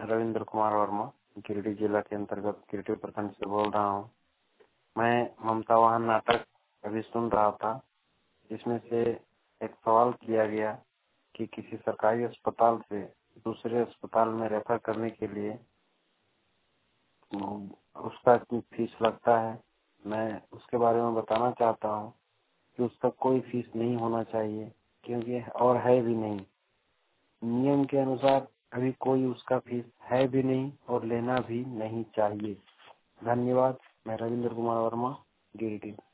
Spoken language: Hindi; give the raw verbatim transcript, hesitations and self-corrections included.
रविंद्र कुमार वर्मा गिरिडीह जिला के अंतर्गत गिरिडीह प्रखंड से बोल रहा हूँ। मैं ममता वाहन नाटक अभी सुन रहा था, जिसमें से एक सवाल किया गया कि किसी सरकारी अस्पताल से दूसरे अस्पताल में रेफर करने के लिए उसका फीस लगता है। मैं उसके बारे में बताना चाहता हूँ कि उसका कोई फीस नहीं होना चाहिए, क्योंकि और है भी नहीं। नियम के अनुसार अभी कोई उसका फीस है भी नहीं और लेना भी नहीं चाहिए। धन्यवाद। मैं रविंद्र कुमार वर्मा, गिरिडीह।